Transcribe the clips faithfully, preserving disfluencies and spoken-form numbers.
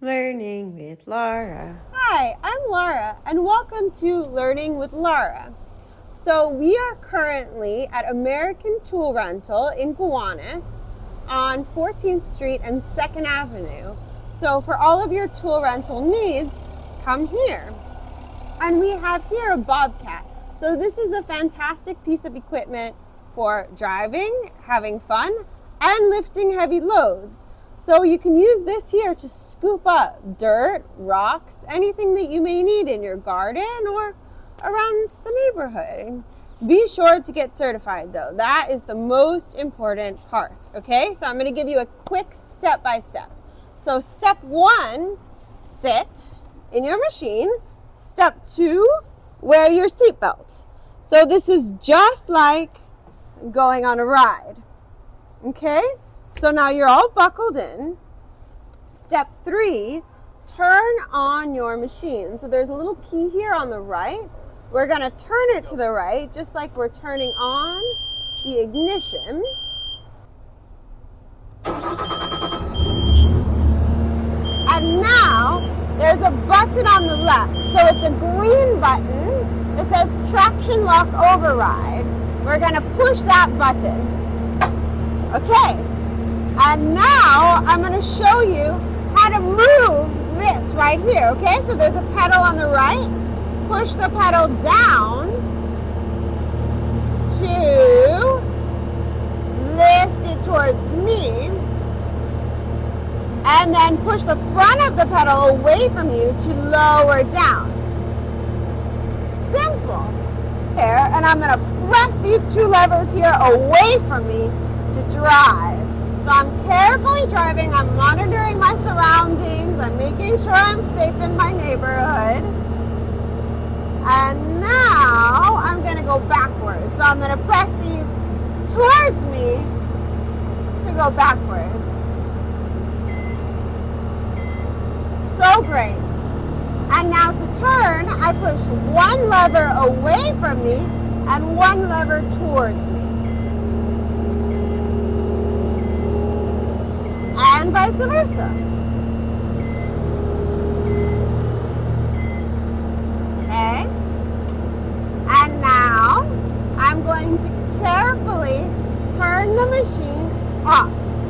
Learning with Laura. Hi, I'm Laura, and welcome to Learning with Laura. So we are currently at American Tool Rental in Gowanus on fourteenth Street and second Avenue. So for all of your tool rental needs, come here. And we have here a Bobcat. So this is a fantastic piece of equipment for driving, having fun, and lifting heavy loads. So you can use this here to scoop up dirt, rocks, anything that you may need in your garden or around the neighborhood. Be sure to get certified though. That is the most important part, okay? So I'm gonna give you a quick step-by-step. So step one, sit in your machine. Step two, wear your seatbelt. So this is just like going on a ride, okay? So now you're all buckled in. Step three, turn on your machine. So there's a little key here on the right. We're gonna turn it to the right, just like we're turning on the ignition. And now there's a button on the left. So it's a green button. It says traction lock override. We're gonna push that button. Okay. And now I'm going to show you how to move this right here, okay? So there's a pedal on the right. Push the pedal down to lift it towards me. And then push the front of the pedal away from you to lower down. Simple. There, and I'm going to press these two levers here away from me to drive. So I'm carefully driving, I'm monitoring my surroundings, I'm making sure I'm safe in my neighborhood. And now I'm gonna go backwards. So I'm gonna press these towards me to go backwards. So great. And now to turn, I push one lever away from me and one lever towards me. And vice versa. Okay. And now I'm going to carefully turn the machine off.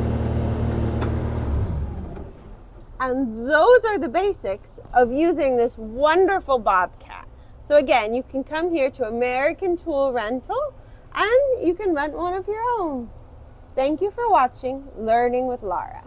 And those are the basics of using this wonderful Bobcat. So again, you can come here to American Tool Rental and you can rent one of your own. Thank you for watching Learning with Laura.